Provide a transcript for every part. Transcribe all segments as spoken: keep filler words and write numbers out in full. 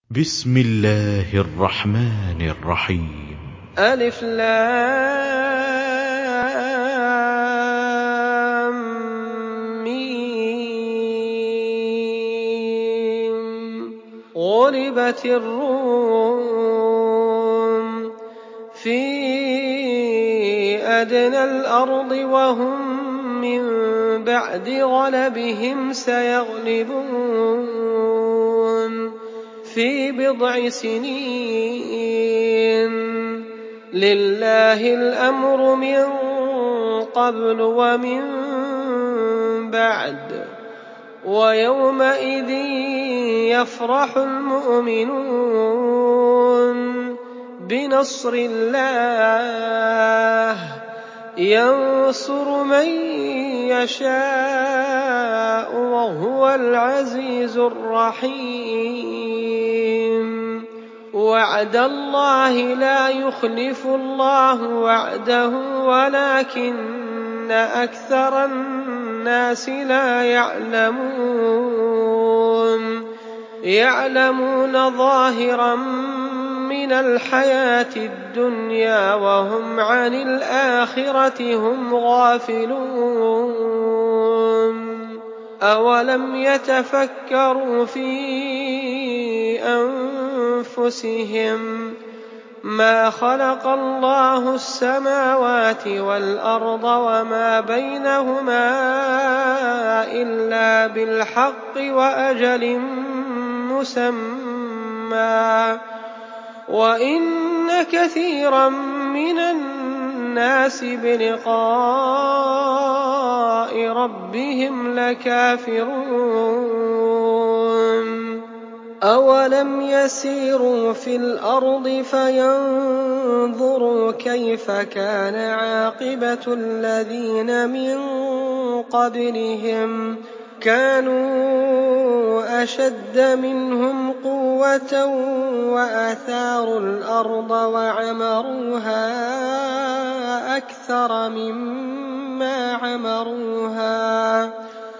بسم الله الرحمن الرحيم. ألف لام ميم. غلبت الروم في أدنى الأرض وهم من بعد غلبهم سيغلبون في بضع سنين. لله الأمر من قبل ومن بعد ويومئذ يفرح المؤمنون بنصر الله ينصر من يشاء وهو العزيز الرحيم. وعد الله لا يخلف الله وعده ولكن أكثر الناس لا يعلمون. يعلمون ظاهرا من الحياة الدنيا وهم عن الآخرة هم غافلون. أولم يتفكروا في أنفسهم ما خلق الله السماوات والأرض وما بينهما إلا بالحق وأجل مسمى وإن كثيرا من الناس بلقاء ربهم لكافرون. أولم يسيروا في الأرض فينظروا كيف كان عاقبة الذين من قبلهم كانوا أشد منهم قوة وأثاروا الأرض وعمروها أكثر مما عمروها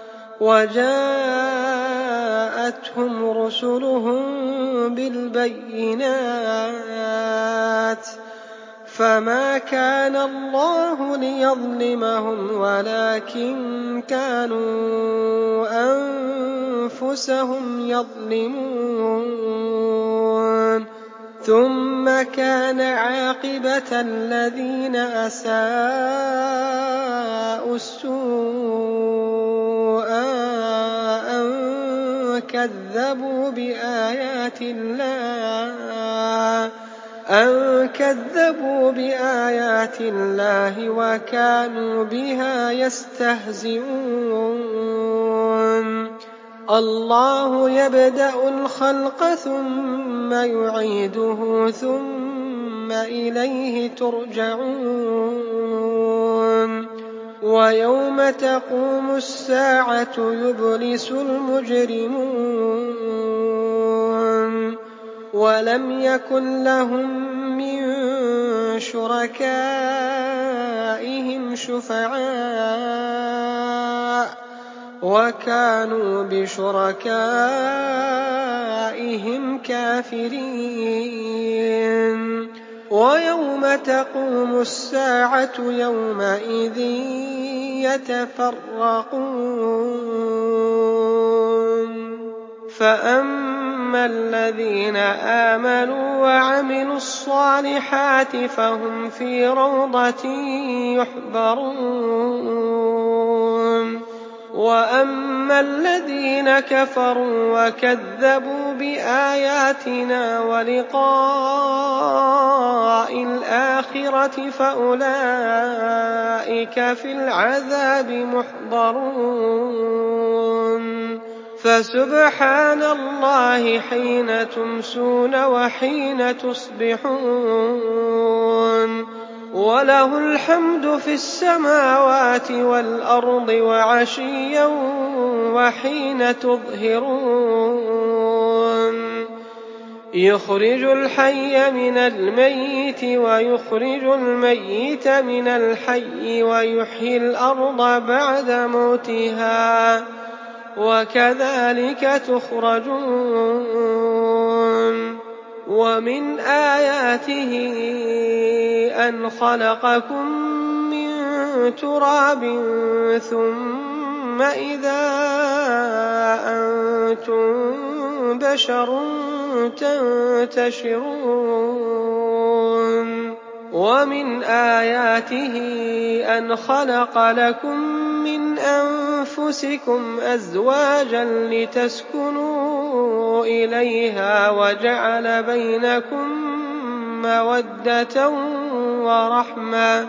وجاءتهم رسلهم بالبينات فما كان الله ليظلمهم ولكن كانوا أنفسهم يظلمون. ثم كان عاقبة الذين أساءوا السوء أن كذبوا بآيات الله أن كذبوا بآيات الله وكانوا بها يستهزئون. الله يبدأ الخلق ثم يعيده ثم إليه ترجعون. ويوم تقوم الساعة يبلس المجرمون ولم يكن لهم من شركائهم شفعاء وكانوا بشركائهم كافرين. ويوم تقوم الساعة يومئذ يتفرقون. فأما الذين آمنوا وعملوا الصالحات فهم في روضة يحبرون. وأما الذين كفروا وكذبوا بآياتنا ولقاء الآخرة فأولئك في العذاب محضرون. فسبحان الله حين تمسون وحين تصبحون وله الحمد في السماوات والأرض وعشيا وحين تظهرون. يخرج الحي من الميت ويخرج الميت من الحي ويحيي الأرض بعد موتها وكذلك تخرجون. ومن آياته أن خلقكم من تراب ثم إذا أنتم بشر تنتشرون ومن آياته أن خلق لكم من أنفسكم أزواجا لتسكنوا إليها وجعل بينكم مودة ورحمة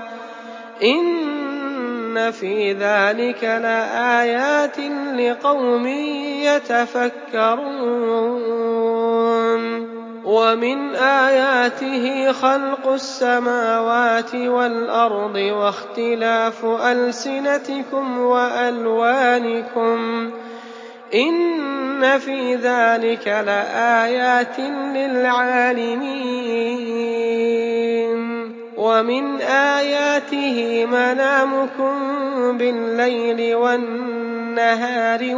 إن في ذلك لآيات لقوم يتفكرون ومن آياته خلق السماوات والأرض واختلاف ألسنتكم وألوانكم إن في ذلك لآيات للعالمين ومن آياته منامكم بالليل والنهار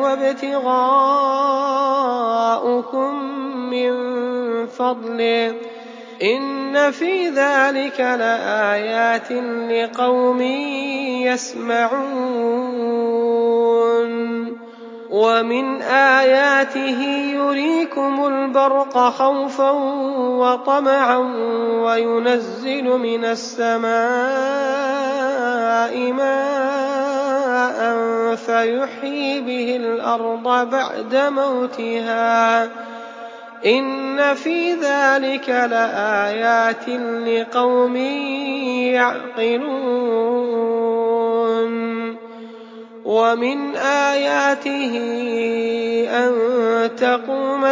وابتغاؤكم من فضله إن في ذلك لآيات لقوم يسمعون ومن آياته يريكم البرق خوفا وطمعا وينزل من السماء ماء فيحيي به الأرض بعد موتها إن في ذلك لآيات لقوم يعقلون ومن آياته أن تقوم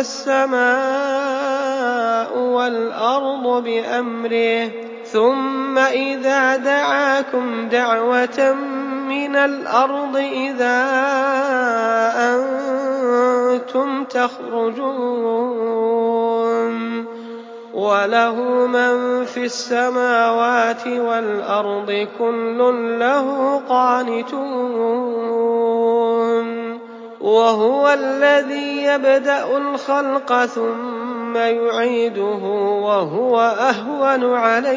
السماء والأرض بأمره ثم إذا دعاكم دعوة من الأرض إذا أنتم تخرجون وله من في السماوات والأرض كل له قانتون وهو الذي يبدأ الخلق ثم يعيده وهو أهون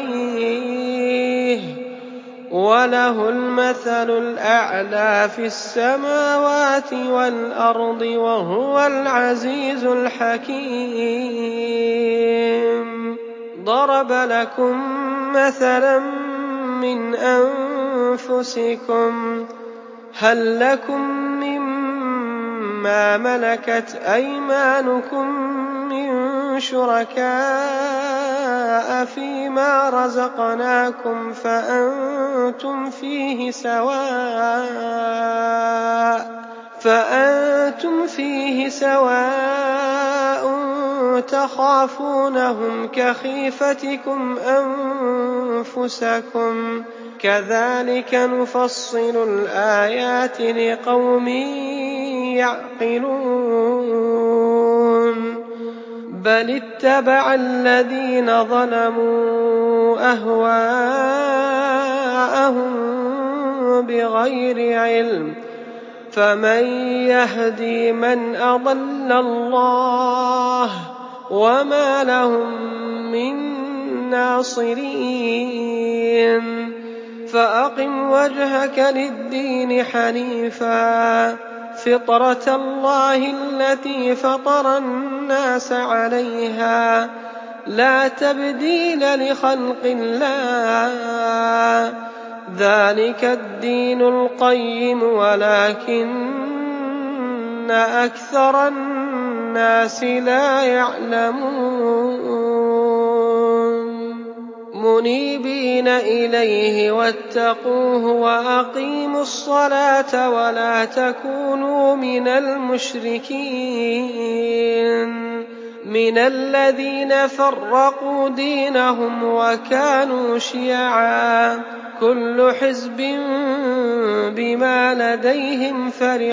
عليه وله المثل الأعلى في السماوات والأرض وهو العزيز الحكيم ضرب لكم مثلا من أنفسكم هل لكم مما ملكت أيمانكم من شركاء فيما رزقناكم فأنتم فيه سواء فأنتم فيه سواء تخافونهم كخيفتكم أنفسكم كذلك نفصل الآيات لقوم يعقلون بل اتبع الذين ظلموا أهواءهم بغير علم فمن يهدي من أضل الله وما لهم من ناصرين فأقم وجهك للدين حنيفا فطرة الله التي فطر الناس عليها لا تبديل لخلق الله ذلك الدين القيم ولكن أكثر الناس لا يعلمون منيبين إليه واتقوه وأقيموا الصلاة ولا تكونوا من المشركين من الذين فرقوا دينهم وكانوا شيعا كل حزب بما لديهم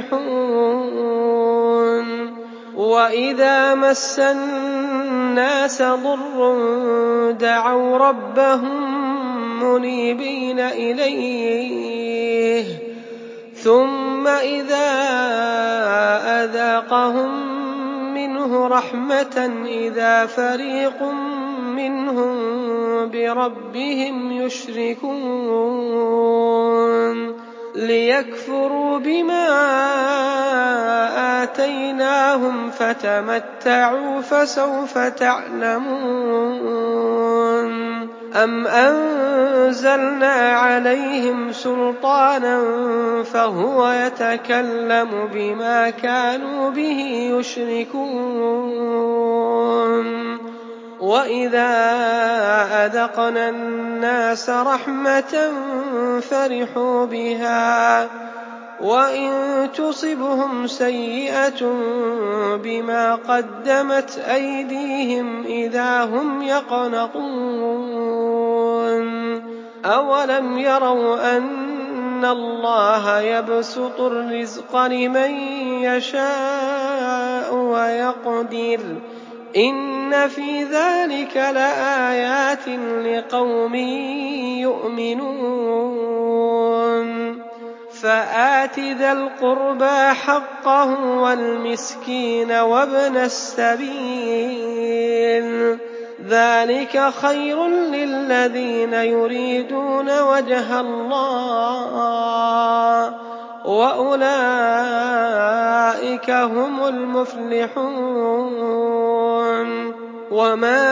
فرحون وإذا مس الناس ضر دعوا ربهم منيبين إليه ثم إذا أذاقهم منه منه رحمة إذا فريق منهم بربهم يشركون ليكفروا بما آتيناهم فتمتعوا فسوف تعلمون أم أنزلنا عليهم سلطانا فهو يتكلم بما كانوا به يشركون وإذا أذقنا الناس رحمة فرحوا بها وإن تصبهم سيئة بما قدمت أيديهم إذا هم يقنطون أولم يروا أن الله يبسط الرزق لمن يشاء ويقدر إن في ذلك لآيات لقوم يؤمنون فآت ذا القربى حقه والمسكين وابن السبيل ذلك خير للذين يريدون وجه الله وأولئك هم المفلحون وما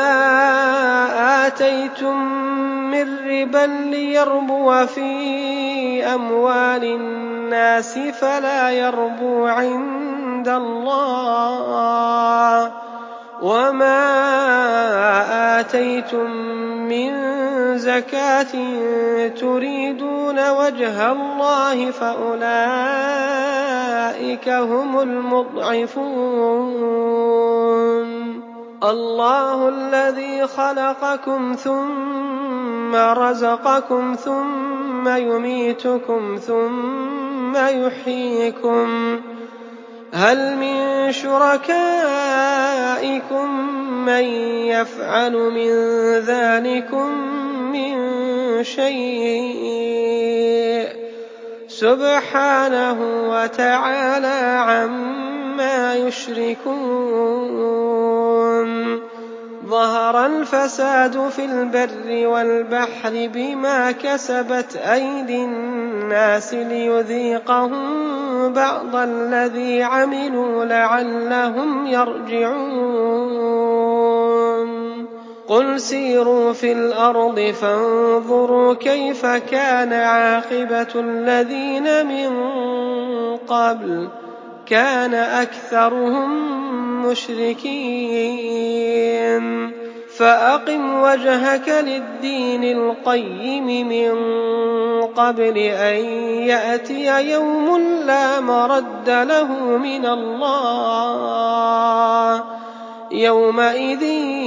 آتيتم من ربا ليربو في أموال الناس فلا يربو عند الله وما آتيتم من زكاة تريدون وجه الله فأولئك هم المضعفون الله الذي خلقكم ثم رزقكم ثم يميتكم ثم يحييكم هل من شركائكم من يفعل من ذلكم من شيء سبحانه وتعالى عما يشركون ظهر الفساد في البر والبحر بما كسبت أيدي الناس ليذيقهم بعض الذي عملوا لعلهم يرجعون قل سيروا في الأرض فانظروا كيف كان عاقبة الذين من قبل كان أكثرهم مشركين فأقم وجهك للدين القيم من قبل أن يأتي يوم لا مرد له من الله يومئذ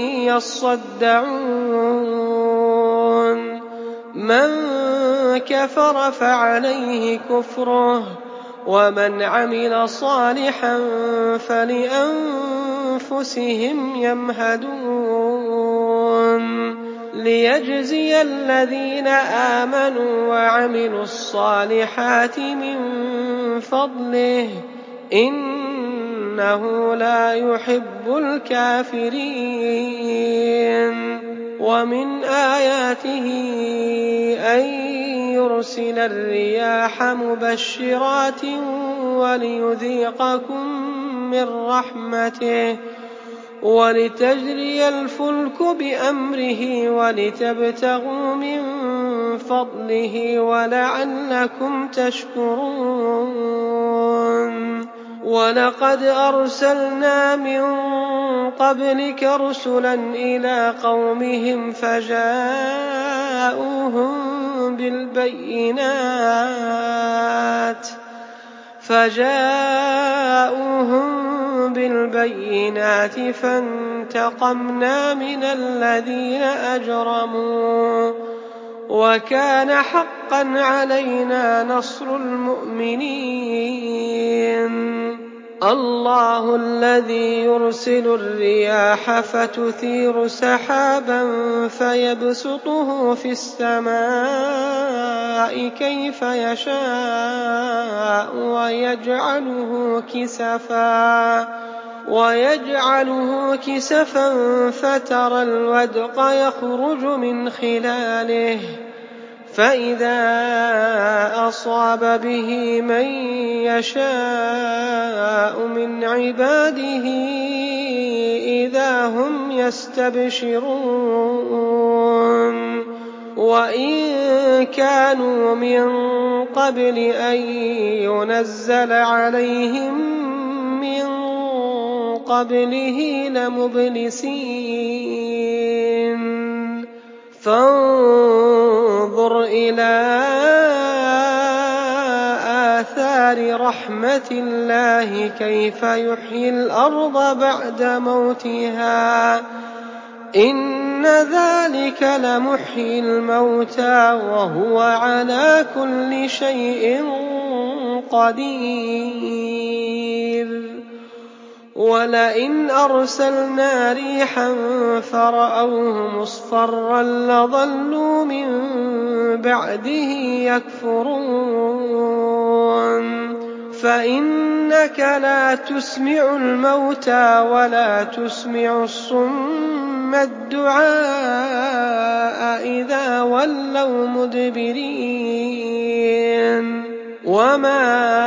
يصدعون من كفر فعليه كفره ومن عمل صالحا فلأنفسهم يمهدون ليجزي الذين آمنوا وعملوا الصالحات من فضله إنه لا يحب الكافرين ومن آياته أن يرسل الرياح مبشرات وليذيقكم من رحمته ولتجري الفلك بأمره ولتبتغوا من فضله ولعلكم تشكرون ولقد أرسلنا من قبلك رسلا إلى قومهم فجاءوهم بالبينات فجاءوهم بالبينات فانتقمنا من الذين أجرموا وكان حقا علينا نصر المؤمنين الله الذي يرسل الرياح فتثير سحابا فيبسطه في السماء كيف يشاء ويجعله كسفا ويجعله كسفا فترى الودق يخرج من خلاله فإذا أصاب به من يشاء من عباده إذا هم يستبشرون وإن كانوا من قبل أن ينزل عليهم من قبله لمبلسين فانظر إلى آثار رحمة الله كيف يحيي الأرض بعد موتها إن ذلك لمحيي الموتى وهو على كل شيء قدير ولئن أرسلنا ريحا فرأوه مصفرا لظلوا من بعده يكفرون فإنك لا تسمع الموتى ولا تسمع الصم الدعاء إذا ولوا مدبرين وما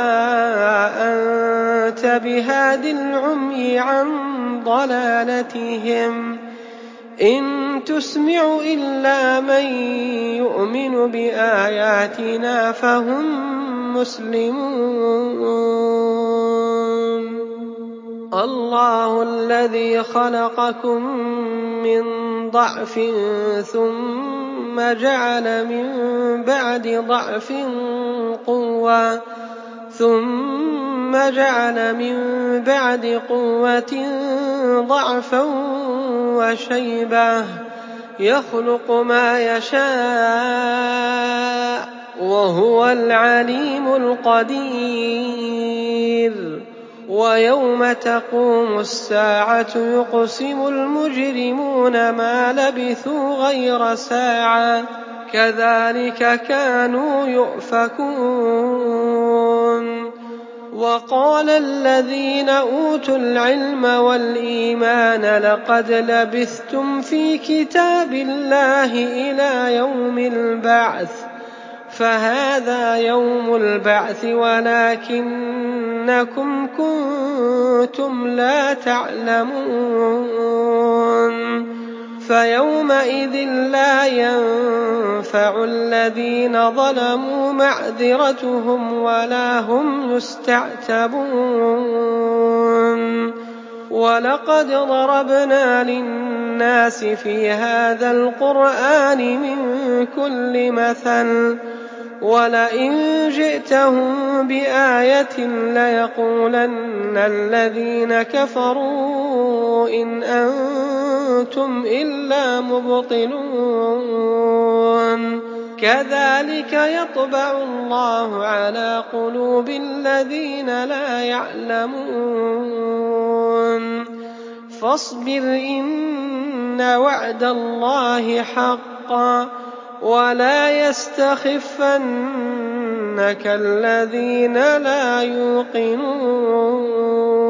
أنت بهاد العمي عن ضلالتهم إن تسمع إلا من يؤمن بآياتنا فهم مسلمون الله الذي خلقكم من ضعف ثم جعل من بعد ضعف قوة ثم جعل من بعد قوة ضعفا وشيبة يخلق ما يشاء وهو العليم القدير ويوم تقوم الساعة يقسم المجرمون ما لبثوا غير ساعة كذلك كانوا يؤفكون وقال الذين أوتوا العلم والإيمان لقد لبثتم في كتاب الله إلى يوم البعث فهذا يوم البعث ولكنكم كنتم لا تعلمون فيومئذ لا ينفع الذين ظلموا معذرتهم ولا هم يستعتبون ولقد ضربنا للناس في هذا القرآن من كل مثل ولئن جئتهم بآية ليقولن الذين كفروا إن أنتم إلا مبطلون كذلك يطبع الله على قلوب الذين لا يعلمون فاصبر إن وعد الله حق ولا يستخفنك الذين لا يوقنون